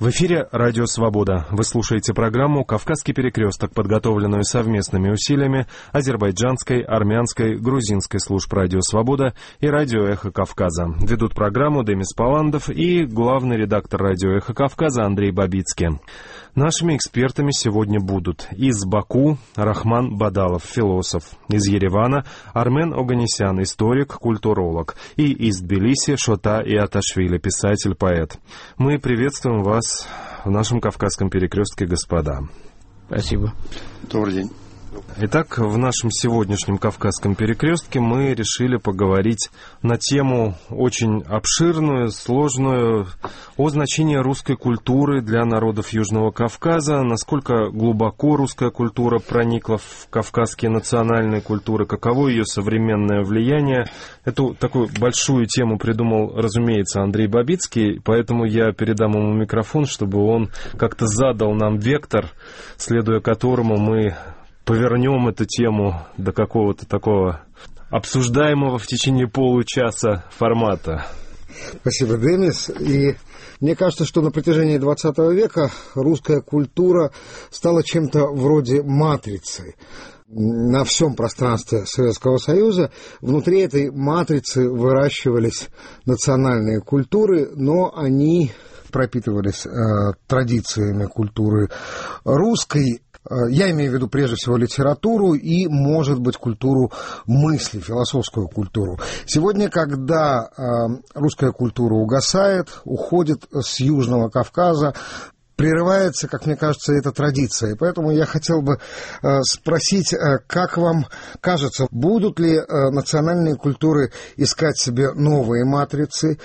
В эфире «Радио Свобода». Вы слушаете программу «Кавказский перекресток», подготовленную совместными усилиями азербайджанской, армянской, грузинской служб «Радио Свобода» и «Радио Эхо Кавказа». Ведут программу Демис Паландов и главный редактор «Радио Эхо Кавказа» Андрей Бабицкий. Нашими экспертами сегодня будут из Баку Рахман Бадалов, философ, из Еревана Армен Оганесян, историк, культуролог, и из Тбилиси Шота Иаташвили, писатель-поэт. Мы приветствуем вас в нашем Кавказском перекрестке, господа. Спасибо. Добрый день. Итак, в нашем сегодняшнем Кавказском перекрестке мы решили поговорить на тему очень обширную, сложную, о значении русской культуры для народов Южного Кавказа, насколько глубоко русская культура проникла в кавказские национальные культуры, каково ее современное влияние. Эту такую большую тему придумал, разумеется, Андрей Бабицкий, поэтому я передам ему микрофон, чтобы он как-то задал нам вектор, следуя которому мы повернем эту тему до какого-то такого обсуждаемого в течение получаса формата. Спасибо, Демис. И мне кажется, что на протяжении 20 века русская культура стала чем-то вроде матрицы. На всем пространстве Советского Союза внутри этой матрицы выращивались национальные культуры, но они пропитывались традициями культуры русской. Я имею в виду прежде всего литературу и, может быть, культуру мысли, философскую культуру. Сегодня, когда русская культура угасает, уходит с Южного Кавказа, прерывается, как мне кажется, эта традиция. И поэтому я хотел бы спросить, как вам кажется, будут ли национальные культуры искать себе новые матрицы,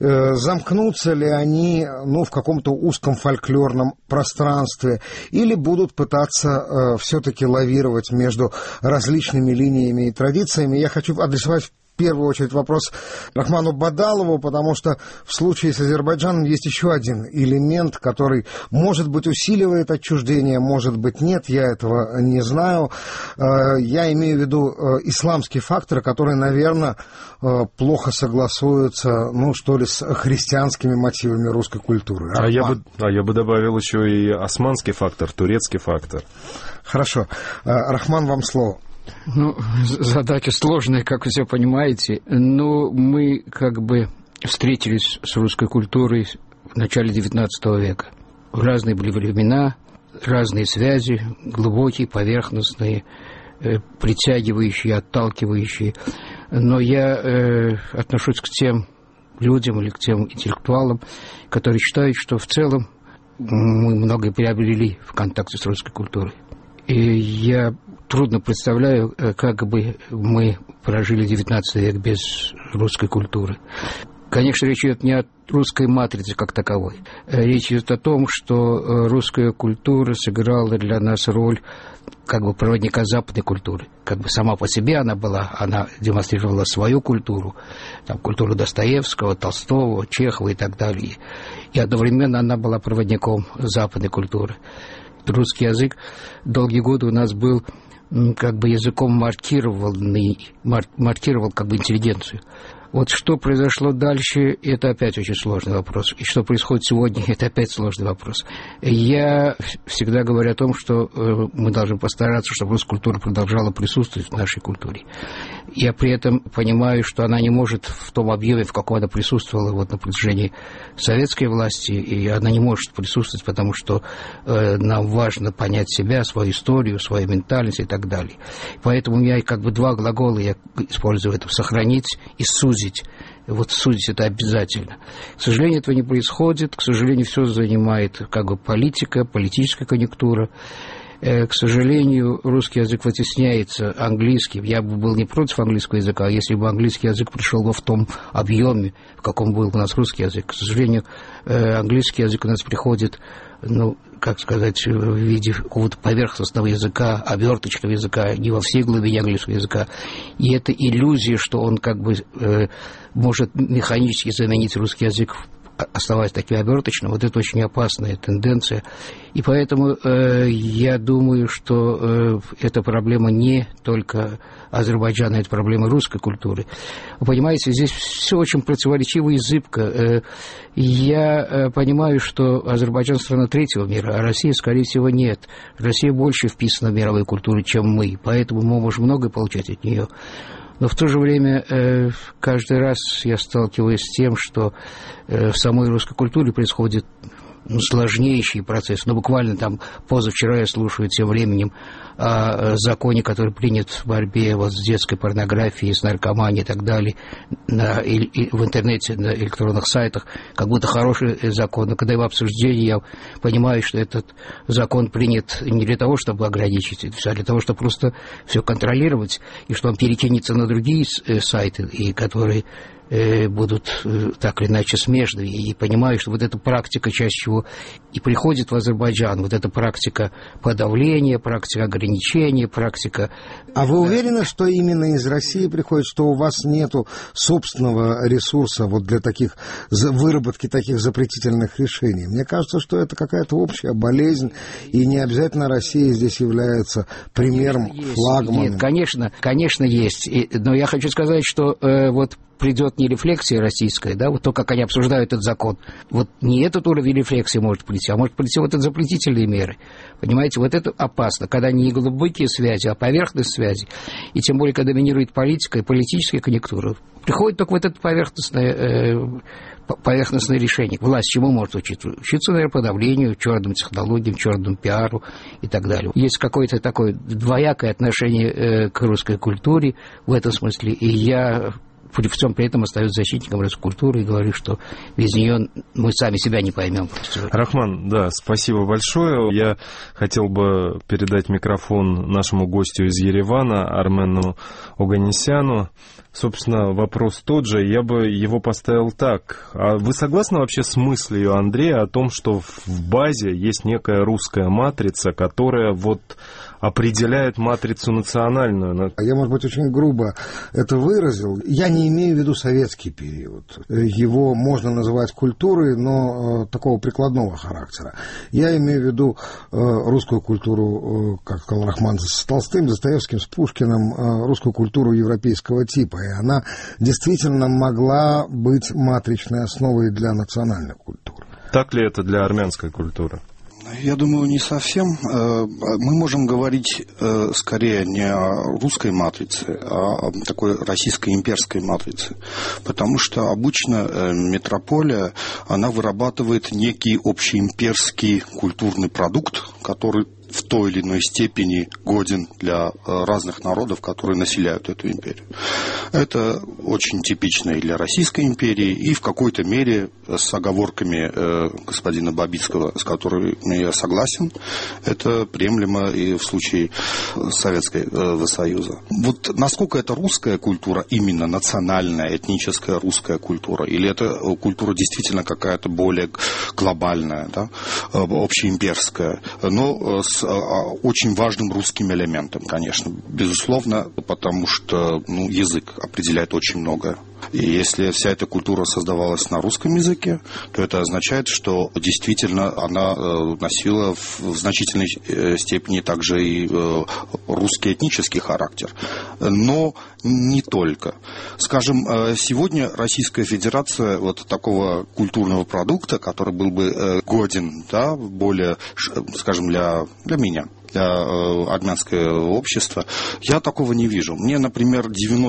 замкнутся ли они в каком-то узком фольклорном пространстве, или будут пытаться все-таки лавировать между различными линиями и традициями. Я хочу адресовать в первую очередь вопрос Рахману Бадалову, потому что в случае с Азербайджаном есть еще один элемент, который, может быть, усиливает отчуждение, может быть, нет, я этого не знаю. Я имею в виду исламский фактор, который, наверное, плохо согласуется, с христианскими мотивами русской культуры. Я бы добавил еще и османский фактор, турецкий фактор. Хорошо. Рахман, вам слово. Задача сложная, как вы все понимаете, но мы встретились с русской культурой в начале XIX века. Разные были времена, разные связи, глубокие, поверхностные, притягивающие, отталкивающие. Но я отношусь к тем людям или к тем интеллектуалам, которые считают, что в целом мы многое приобрели в контакте с русской культурой. И я трудно представляю, как бы мы прожили XIX век без русской культуры. Конечно, речь идет не о русской матрице как таковой. Речь идет о том, что русская культура сыграла для нас роль проводника западной культуры. Сама по себе она демонстрировала свою культуру, культуру Достоевского, Толстого, Чехова и так далее. И одновременно она была проводником западной культуры. Русский язык долгие годы у нас был языком маркировал интеллигенцию. Вот что произошло дальше, это опять очень сложный вопрос. И что происходит сегодня, это опять сложный вопрос. Я всегда говорю о том, что мы должны постараться, чтобы русская культура продолжала присутствовать в нашей культуре. Я при этом понимаю, что она не может в том объеме, в каком она присутствовала на протяжении советской власти, и она не может присутствовать, потому что нам важно понять себя, свою историю, свою ментальность и так далее. Поэтому у меня два глагола я использую это: сохранить и сузить. Сузить это обязательно. К сожалению, этого не происходит. К сожалению, все занимает политика, политическая конъюнктура. К сожалению, русский язык вытесняется английским. Я бы был не против английского языка, если бы английский язык пришел в том объеме, в каком был у нас русский язык. К сожалению, английский язык у нас приходит, в виде какого-то поверхностного языка, оберточного языка, не во всей глубине английского языка. И это иллюзия, что он может механически заменить русский язык оставаясь таким оберточным, вот это очень опасная тенденция. И поэтому я думаю, что эта проблема не только Азербайджана, это проблема русской культуры. Вы понимаете, здесь все очень противоречиво и зыбко. Я понимаю, что Азербайджан страна третьего мира, а Россия, скорее всего, нет. Россия больше вписана в мировую культуру, чем мы, поэтому мы можем многое получать от нее. Но в то же время каждый раз я сталкиваюсь с тем, что в самой русской культуре происходит сложнейший процесс. Ну, буквально там позавчера я слушаю тем временем о законе, который принят в борьбе вот с детской порнографией, с наркоманией и так далее и в интернете, на электронных сайтах, как будто хороший закон. Но когда его обсуждение, я понимаю, что этот закон принят не для того, чтобы ограничить это все, а для того, чтобы просто все контролировать, и что он перекинется на другие сайты, и которые будут так или иначе смежны. И понимаю, что вот эта практика чаще всего и приходит в Азербайджан, вот эта практика подавления, практика ограничения, практика... А вы уверены, что именно из России приходит, что у вас нету собственного ресурса вот для таких выработки таких запретительных решений? Мне кажется, что это какая-то общая болезнь, и не обязательно Россия здесь является примером, флагманом. Нет, конечно, есть. Но я хочу сказать, что вот придет не рефлексия российская, да, вот то, как они обсуждают этот закон. Вот не этот уровень рефлексии может прийти, а может прийти вот эти запретительные меры. Понимаете, вот это опасно, когда не глубокие связи, а поверхность связи. И тем более, когда доминирует политика и политическая конъюнктура. Приходит только вот это поверхностное решение. Власть чему может учиться? Учиться, наверное, подавлению, черным технологиям, черному пиару и так далее. Есть какое-то такое двоякое отношение к русской культуре в этом смысле, и я... при всем при этом остаюсь защитником русской культуры и говорю, что без нее мы сами себя не поймем. Рахман, да, спасибо большое. Я хотел бы передать микрофон нашему гостю из Еревана, Армену Оганесяну. Собственно, вопрос тот же, я бы его поставил так. А вы согласны вообще с мыслью Андрея о том, что в базе есть некая русская матрица, которая вот определяет матрицу национальную? Я, может быть, очень грубо это выразил. Я не имею в виду советский период. Его можно называть культурой, но такого прикладного характера. Я имею в виду русскую культуру, как сказал Рахман, с Толстым, Достоевским, с Пушкиным, русскую культуру европейского типа. И она действительно могла быть матричной основой для национальной культуры. Так ли это для армянской культуры? Я думаю, не совсем. Мы можем говорить скорее не о русской матрице, а о такой российской имперской матрице. Потому что обычно метрополия, она вырабатывает некий общеимперский культурный продукт, который в той или иной степени годен для разных народов, которые населяют эту империю. Это очень типично и для Российской империи, и в какой-то мере с оговорками господина Бабицкого, с которыми я согласен, это приемлемо и в случае Советского Союза. Вот насколько это русская культура, именно национальная, этническая русская культура, или это культура действительно какая-то более глобальная, да, общеимперская, но с очень важным русским элементом, конечно, безусловно, потому что язык определяет очень многое. И если вся эта культура создавалась на русском языке, то это означает, что действительно она носила в значительной степени также и русский этнический характер. Но не только. Скажем, сегодня Российская Федерация вот такого культурного продукта, который был бы годен, да, более, скажем, для меня, для армянского общества, я такого не вижу. Мне, например,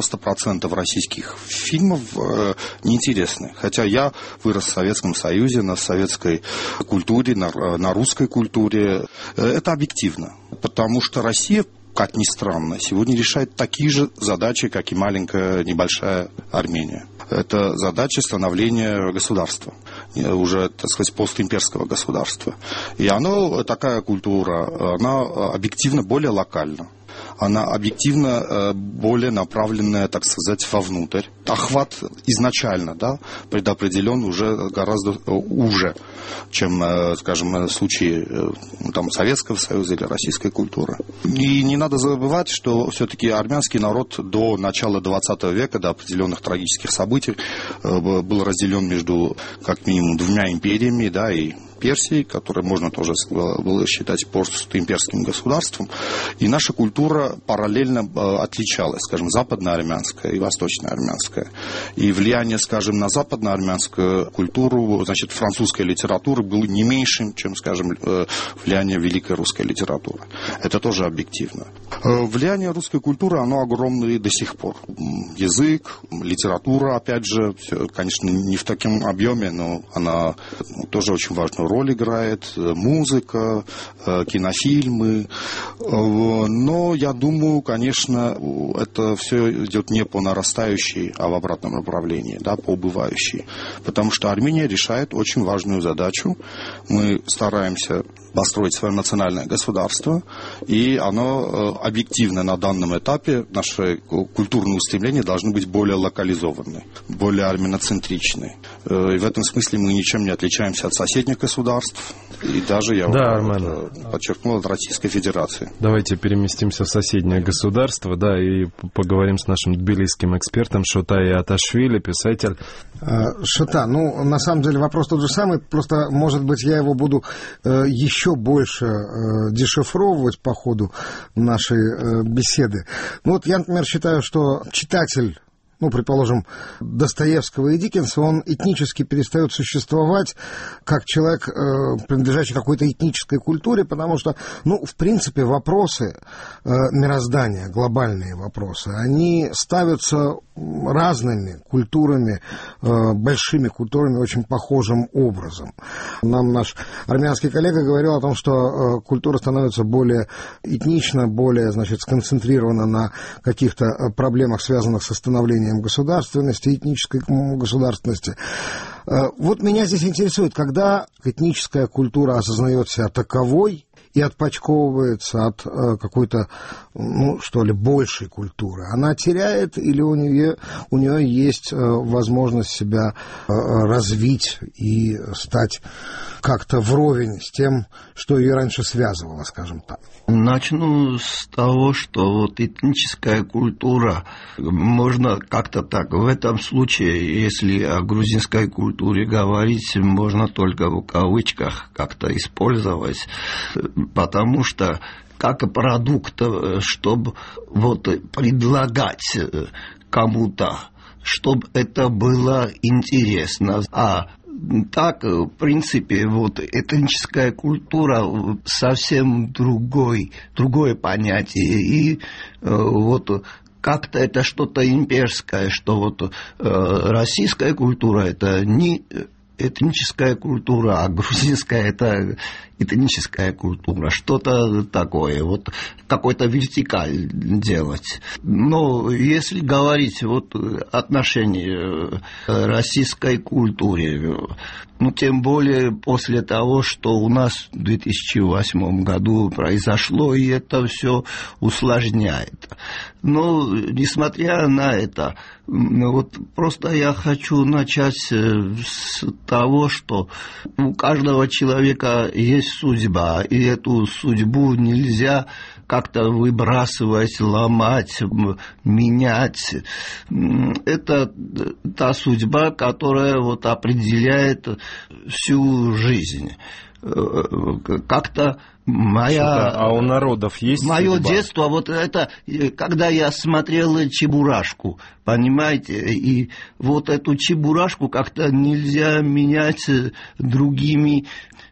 90% российских фильмов неинтересны. Хотя я вырос в Советском Союзе, на советской культуре, на русской культуре. Это объективно. Потому что Россия, как ни странно, сегодня решает такие же задачи, как и маленькая, небольшая Армения. Это задача становления государства, уже, так сказать, постимперского государства. И оно, такая культура, она объективно более локальна. она объективно более направленная, так сказать, вовнутрь. Охват изначально, да, предопределен уже гораздо уже, чем, скажем, в случае там, Советского Союза или российской культуры. И не надо забывать, что все-таки армянский народ до начала 20 века, до определенных трагических событий, был разделен между как минимум двумя империями, да, и Персии, которое можно тоже было считать постимперским государством. И наша культура параллельно отличалась, скажем, западноармянская и восточноармянская. И влияние, скажем, на западноармянскую культуру, значит, французской литературы было не меньшим, чем, скажем, влияние великой русской литературы. Это тоже объективно. Влияние русской культуры, оно огромное и до сих пор. Язык, литература, опять же, конечно, не в таком объеме, но она тоже очень важную роль играет, музыка, кинофильмы. Но я думаю, конечно, это все идет не по нарастающей, а в обратном направлении, да, по убывающей. Потому что Армения решает очень важную задачу. Мы стараемся построить свое национальное государство, и оно объективно на данном этапе, наши культурные устремления должны быть более локализованы, более армяноцентричны. И в этом смысле мы ничем не отличаемся от соседних государств, и даже, я подчеркнул, от Российской Федерации. Давайте переместимся в соседнее государство, да, и поговорим с нашим тбилисским экспертом Шотай Аташвили, писатель. Шота, ну, на самом деле вопрос тот же самый, просто, может быть, я его буду еще больше дешифровывать по ходу нашей беседы. Ну, вот я, например, считаю, что читатель, ну, предположим, Достоевского и Диккенса, он этнически перестает существовать как человек, принадлежащий какой-то этнической культуре, потому что, ну, в принципе, вопросы мироздания, глобальные вопросы, они ставятся разными культурами, большими культурами, очень похожим образом. Нам наш армянский коллега говорил о том, что культура становится более этнична, более, значит, сконцентрирована на каких-то проблемах, связанных со становлением государственности, этнической государственности. Вот меня здесь интересует, когда этническая культура осознает себя таковой и отпочковывается от какой-то, ну, что ли, большей культуры, она теряет или у нее есть возможность себя развить и стать как-то вровень с тем, что ее раньше связывало, скажем так? Начну с того, что вот этническая культура, можно как-то так, в этом случае, если о грузинской культуре говорить, можно только в кавычках как-то использовать, потому что как продукт, чтобы вот предлагать кому-то, чтобы это было интересно. А так, в принципе, вот этническая культура совсем другое понятие. И вот как-то это что-то имперское, что вот российская культура это не этническая культура, а грузинская это этническая культура, что-то такое, вот какой-то вертикаль делать. Но если говорить вот отношение российской культуре, ну, тем более после того, что у нас в 2008 году произошло, и это все усложняет. Но, несмотря на это, вот просто я хочу начать с того, что у каждого человека есть судьба, и эту судьбу нельзя как-то выбрасывать, ломать, менять. Это та судьба, которая вот определяет всю жизнь. Как-то А у народов есть мое судьба? детство, вот это, когда я смотрел Чебурашку, понимаете, и вот эту Чебурашку как-то нельзя менять другими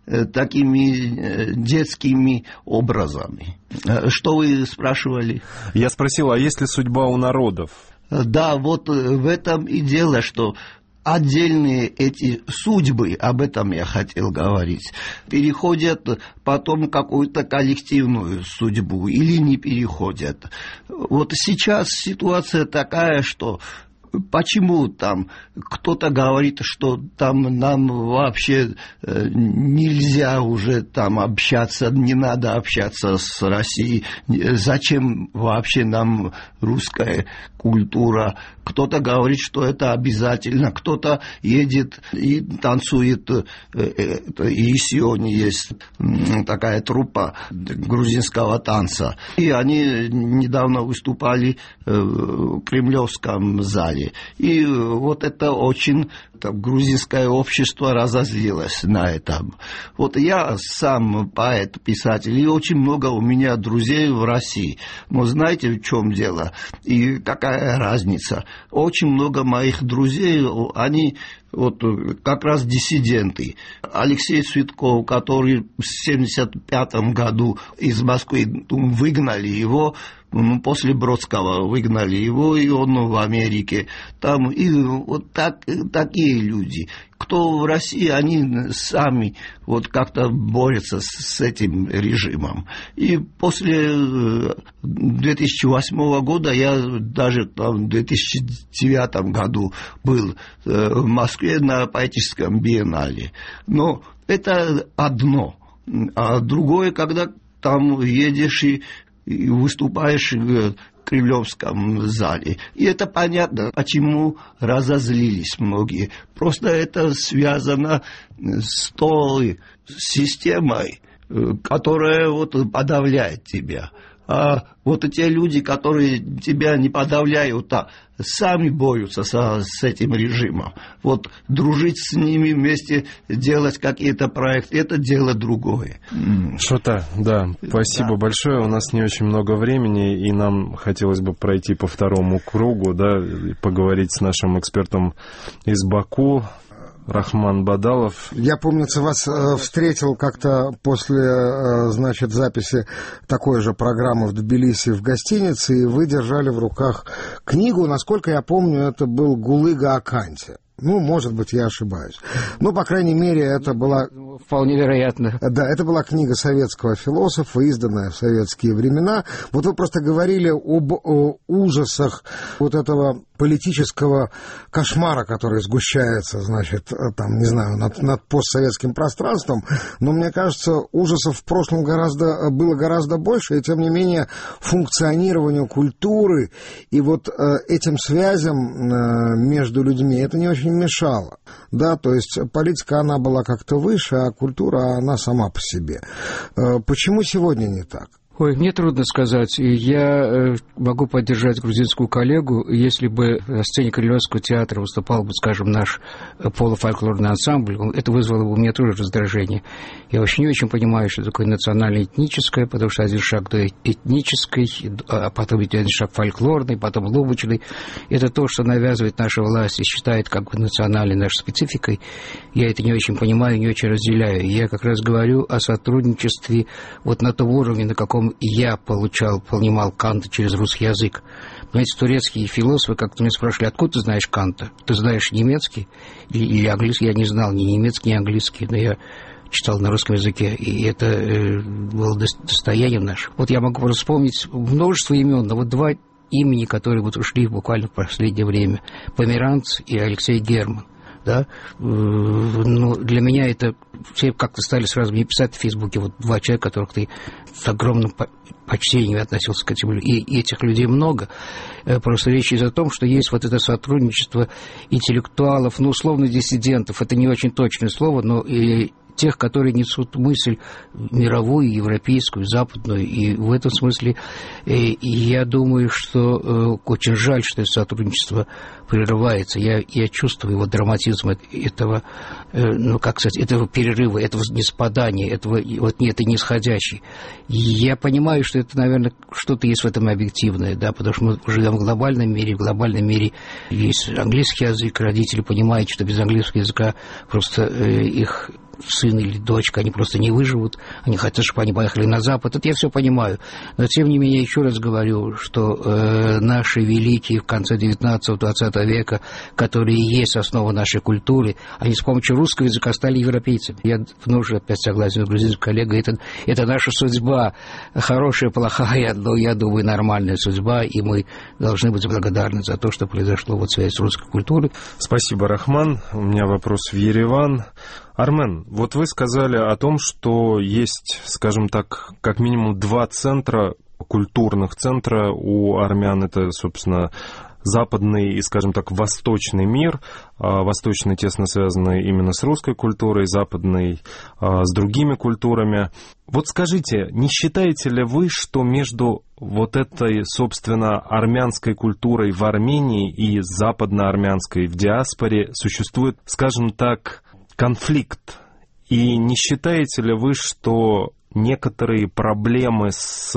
такими детскими образами. Что вы спрашивали? Я спросил, а есть ли судьба у народов? Да, вот в этом и дело, что отдельные эти судьбы, об этом я хотел говорить, переходят потом в какую-то коллективную судьбу или не переходят. Вот сейчас ситуация такая, что почему там кто-то говорит, что там нам вообще нельзя уже там общаться, не надо общаться с Россией, зачем вообще нам русская культура, кто-то говорит, что это обязательно, кто-то едет и танцует, и сегодня есть такая труппа грузинского танца, и они недавно выступали в Кремлевском зале, и вот это очень грузинское общество разозлилось на этом. Вот я сам поэт, писатель, и очень много у меня друзей в России, но знаете, в чем дело и какая разница? Очень много моих друзей, они вот как раз диссиденты. Алексей Цветков, который в 1975 году из Москвы выгнали его, после Бродского выгнали его, и он в Америке. Там и вот такие люди. Кто в России, они сами вот как-то борются с этим режимом. И после 2008 года, я даже там, в 2009 году был в Москве на поэтическом биеннале. Но это одно. А другое, когда там едешь и выступаешь в Кремлевском зале. И это понятно, почему разозлились многие. Просто это связано с той системой, которая вот подавляет тебя. А вот эти люди, которые тебя не подавляют, а сами борются с этим режимом. Вот дружить с ними вместе, делать какие-то проекты, это дело другое. Что-то, да. Спасибо большое. У нас не очень много времени, и нам хотелось бы пройти по второму кругу, да, и поговорить с нашим экспертом из Баку. Рахман Бадалов. Я, помнится, вас встретил как-то после, значит, записи такой же программы в Тбилиси в гостинице, и вы держали в руках книгу, насколько я помню, это был Гулыга Аканти. Ну, может быть, я ошибаюсь. Ну, по крайней мере, это была... Вполне вероятно. Да, это была книга советского философа, изданная в советские времена. Вот вы просто говорили об ужасах вот этого политического кошмара, который сгущается, значит, там, не знаю, над постсоветским пространством. Но, мне кажется, ужасов в прошлом было гораздо больше, и, тем не менее, функционированию культуры и вот этим связям между людьми это не очень мешало. Да, то есть политика, она была как-то выше, а культура, она сама по себе. Почему сегодня не так? Ой, мне трудно сказать. Я могу поддержать грузинскую коллегу, если бы на сцене Кремлевского театра выступал бы, скажем, наш полуфольклорный ансамбль, это вызвало бы у меня тоже раздражение. Я вообще не очень понимаю, что такое национально-этническое, потому что один шаг до этнической, а потом один шаг фольклорный, потом лубочный. Это то, что навязывает наша власть и считает как бы национальной нашей спецификой. Я это не очень понимаю, не очень разделяю. Я как раз говорю о сотрудничестве вот на том уровне, на каком я понимал Канта через русский язык. Понимаете, турецкие философы как-то меня спрашивали, откуда ты знаешь Канта? Ты знаешь немецкий или английский? Я не знал ни немецкий, ни английский, но я читал на русском языке, и это было достоянием нашим. Вот я могу вспомнить множество имен, но вот два имени, которые вот ушли буквально в последнее время. Померанц и Алексей Герман. Да? Но для меня это... Все как-то стали сразу мне писать в Фейсбуке, вот два человека, которых ты с огромным почтением относился к этим людям. И этих людей много. Просто речь идет о том, что есть вот это сотрудничество интеллектуалов, ну, условно, диссидентов. Это не очень точное слово, но и тех, которые несут мысль мировую, европейскую, западную. И в этом смысле я думаю, что очень жаль, что это сотрудничество прерывается. Я чувствую вот драматизм этого, ну, как сказать, этого перерыва, этого неспадания, этого вот этой нисходящей. Я понимаю, что это, наверное, что-то есть в этом объективное, да, потому что мы живем в глобальном мире есть английский язык, родители понимают, что без английского языка просто их сын или дочка, они просто не выживут, они хотят, чтобы они поехали на Запад. Это я все понимаю. Но, тем не менее, еще раз говорю, что наши великие в конце 19-20 века, которые есть основа нашей культуры, они с помощью русского языка стали европейцами. Я вновь опять согласен с грузинским коллегой, это наша судьба, хорошая, плохая, но, я думаю, нормальная судьба, и мы должны быть благодарны за то, что произошло вот в связи с русской культурой. Спасибо, Рахман. У меня вопрос в Ереван. Армен, вот вы сказали о том, что есть, скажем так, как минимум 2 центра, культурных центра у армян. Это, собственно, западный и, скажем так, восточный мир. Восточный тесно связанный именно с русской культурой, западный с другими культурами. Вот скажите, не считаете ли вы, что между вот этой, собственно, армянской культурой в Армении и западноармянской в диаспоре существует, скажем так, конфликт? И не считаете ли вы, что некоторые проблемы с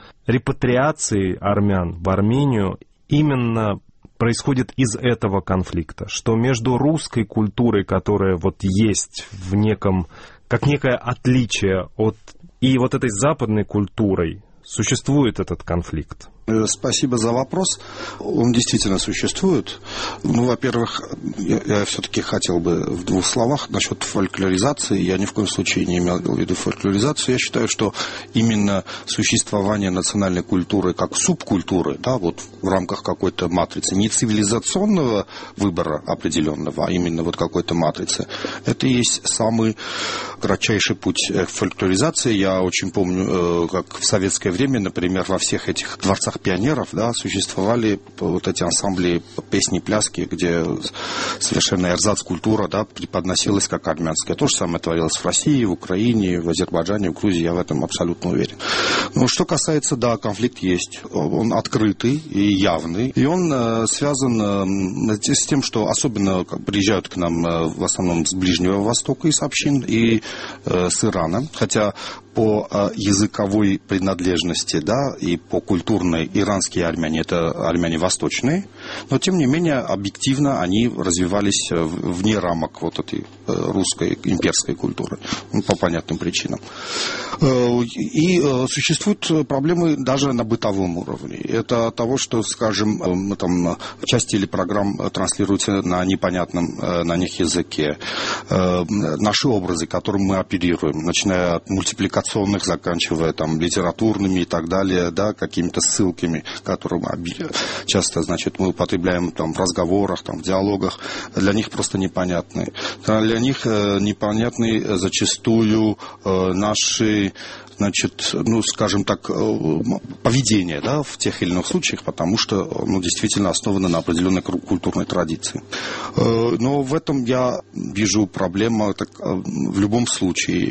репатриацией армян в Армению именно происходит из этого конфликта, что между русской культурой, которая вот есть в неком, как некое отличие от, и вот этой западной культурой, существует этот конфликт? Спасибо за вопрос. Он действительно существует. Ну, во-первых, я все-таки хотел бы в 2 словах насчет фольклоризации. Я ни в коем случае не имел в виду фольклоризацию. Я считаю, что именно существование национальной культуры как субкультуры, да, вот в рамках какой-то матрицы, не цивилизационного выбора определенного, а именно вот какой-то матрицы, это и есть самый кратчайший путь к фольклоризации. Я очень помню, как в советское время, например, во всех этих дворцах пионеров, да, существовали вот эти ансамбли песни-пляски, где совершенно эрзац-культура, да, преподносилась как армянская. То же самое творилось в России, в Украине, в Азербайджане, в Грузии, я в этом абсолютно уверен. Но что касается, да, конфликт есть. Он открытый и явный, и он связан с тем, что особенно приезжают к нам в основном с Ближнего Востока из общин и с Ирана, хотя по языковой принадлежности, да, и по культурной иранские армяне – это армяне восточные, но, тем не менее, объективно они развивались вне рамок вот этой русской имперской культуры, по понятным причинам. И существуют проблемы даже на бытовом уровне. Это от того, что, скажем, там, часть телепрограмм транслируются на непонятном на них языке. Наши образы, которым мы оперируем, начиная от мультипликационных, заканчивая там литературными и так далее, да, какими-то ссылками, которые мы часто, значит, мы употребляем там в разговорах, там, в диалогах, для них просто непонятны. Для них непонятны зачастую наши, значит, ну, скажем так, поведение, да, в тех или иных случаях, потому что, ну, действительно основано на определенной культурной традиции. Но в этом я вижу проблему, так, в любом случае.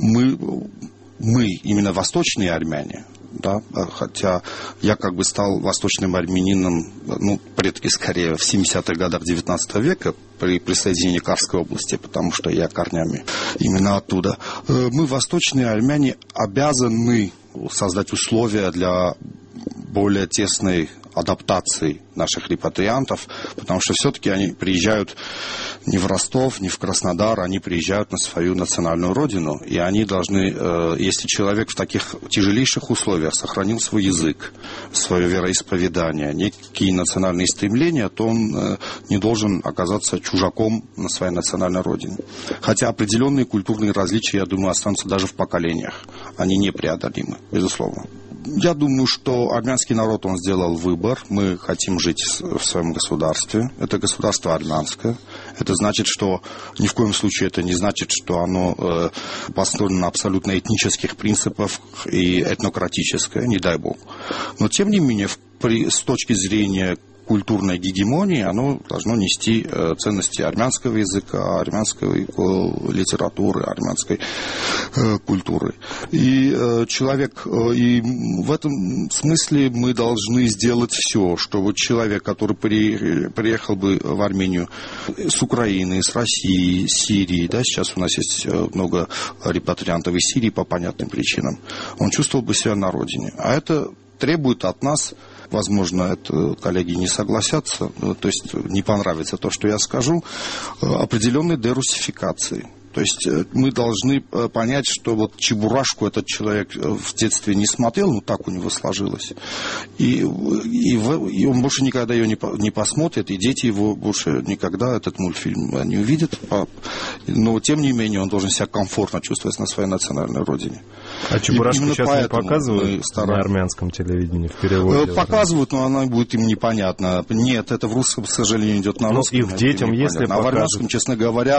Мы, именно восточные армяне, да, хотя я как бы стал восточным армянином, ну, предки скорее в 70-х годах 19 века при присоединении Карской области, потому что я корнями именно оттуда. Мы, восточные армяне, обязаны создать условия для более тесной адаптации наших репатриантов, потому что все-таки они приезжают не в Ростов, не в Краснодар, они приезжают на свою национальную родину, и они должны, если человек в таких тяжелейших условиях сохранил свой язык, свое вероисповедание, некие национальные стремления, то он не должен оказаться чужаком на своей национальной родине. Хотя определенные культурные различия, я думаю, останутся даже в поколениях. Они непреодолимы, безусловно. Я думаю, что армянский народ, он сделал выбор. Мы хотим жить в своем государстве. Это государство армянское. Это значит, что ни в коем случае это не значит, что оно построено на абсолютно этнических принципах и этнократическое, не дай бог. Но, тем не менее, с точки зрения культурной гегемонии, оно должно нести ценности армянского языка, армянской литературы, армянской культуры. И человек, и в этом смысле мы должны сделать все, чтобы человек, который приехал бы в Армению с Украины, с России, с Сирии, да, сейчас у нас есть много репатриантов из Сирии по понятным причинам, он чувствовал бы себя на родине. А это требует от нас, возможно, это коллеги не согласятся, то есть не понравится то, что я скажу, определенной дерусификации. То есть мы должны понять, что вот Чебурашку этот человек в детстве не смотрел, ну так у него сложилось. И он больше никогда ее не посмотрит, и дети его больше никогда этот мультфильм не увидят. Но тем не менее он должен себя комфортно чувствовать на своей национальной родине. А Чебурашку сейчас не показывают на армянском телевидении в переводе? Показывают, но она будет им непонятна. Нет, это в русском, к сожалению, идет на русском. Их детям, если покажут. А в армянском, честно говоря,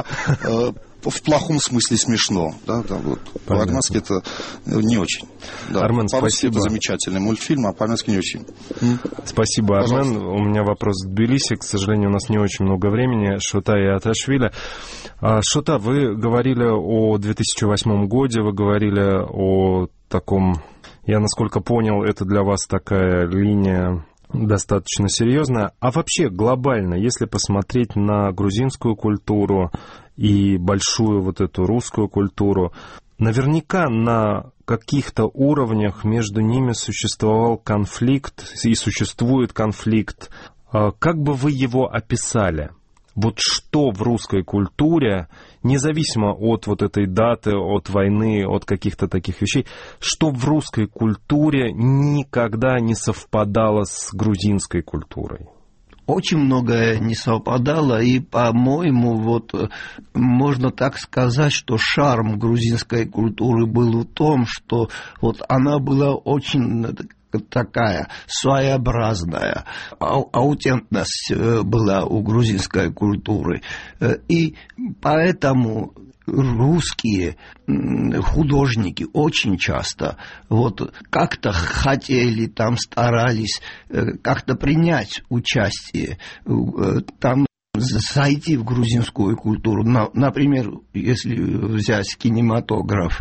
в плохом смысле смешно. Да, вот. По-армянски это не очень. Да. Армен, по-русски спасибо. Это замечательный мультфильм, а по-армянски не очень. Спасибо, Армен. У меня вопрос к Тбилиси. К сожалению, у нас не очень много времени. Шота и Аташвили. Шота, вы говорили о 2008 году, вы говорили о таком... Я, насколько понял, это для вас такая линия достаточно серьезная. А вообще глобально, если посмотреть на грузинскую культуру и большую вот эту русскую культуру, наверняка на каких-то уровнях между ними существовал конфликт и существует конфликт. Как бы вы его описали? Вот что в русской культуре, независимо от вот этой даты, от войны, от каких-то таких вещей, что в русской культуре никогда не совпадало с грузинской культурой? Очень многое не совпадало, и, по-моему, вот можно так сказать, что шарм грузинской культуры был в том, что вот она была очень такая своеобразная, аутентичность была у грузинской культуры. И поэтому русские художники очень часто вот как-то хотели, там старались как-то принять участие, там зайти в грузинскую культуру. Например, если взять кинематограф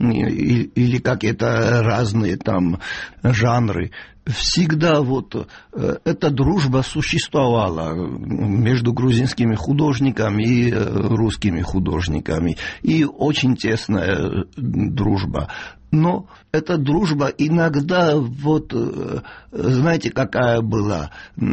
или какие-то разные там жанры, всегда вот эта дружба существовала между грузинскими художниками и русскими художниками. И очень тесная дружба. Но эта дружба иногда, вот, знаете, какая была?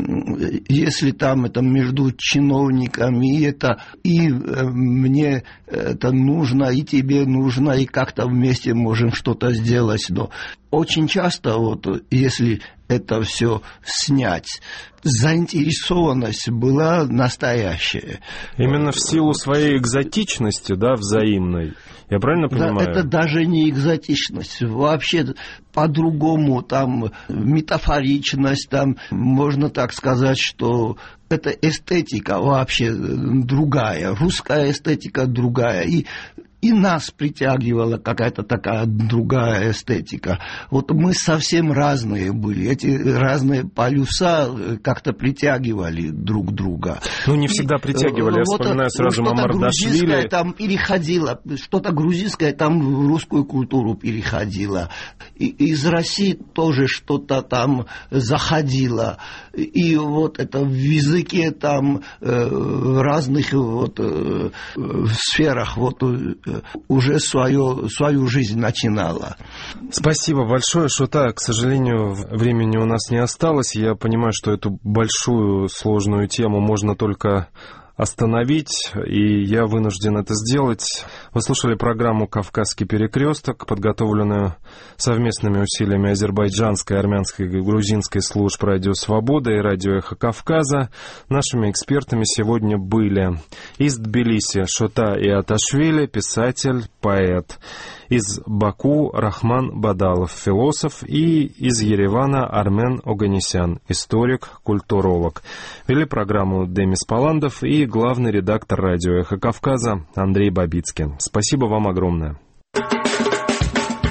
Если там это между чиновниками, это и мне это нужно, и тебе нужно, и как-то вместе можем что-то сделать. Но очень часто, вот, если это все снять, заинтересованность была настоящая. Именно в силу своей экзотичности, да, взаимной. Я правильно понимаю? Да, это даже не экзотичность. Вообще по-другому, там метафоричность, там можно так сказать, что это эстетика вообще другая, русская эстетика другая. И нас притягивала какая-то такая другая эстетика. Вот мы совсем разные были. Эти разные полюса как-то притягивали друг друга. Ну, не всегда притягивали. Я вспоминаю сразу Мамардашвили. Там переходило, что-то грузинское там в русскую культуру переходило. И из России тоже что-то там заходило. И вот это в языке там в разных вот сферах вот уже свою жизнь начинала. Спасибо большое, Шота. К сожалению, времени у нас не осталось. Я понимаю, что эту большую, сложную тему можно только остановить, и я вынужден это сделать. Вы слушали программу «Кавказский перекресток», подготовленную совместными усилиями азербайджанской, армянской и грузинской служб «Радио Свобода» и «Радио Эхо Кавказа». Нашими экспертами сегодня были из Тбилиси Шота и Аташвили, писатель, поэт. Из Баку Рахман Бадалов, философ, и из Еревана Армен Оганесян, историк, культуролог. Вели программу Демис Паландов и главный редактор радио «Эхо Кавказа» Андрей Бабицкий. Спасибо вам огромное.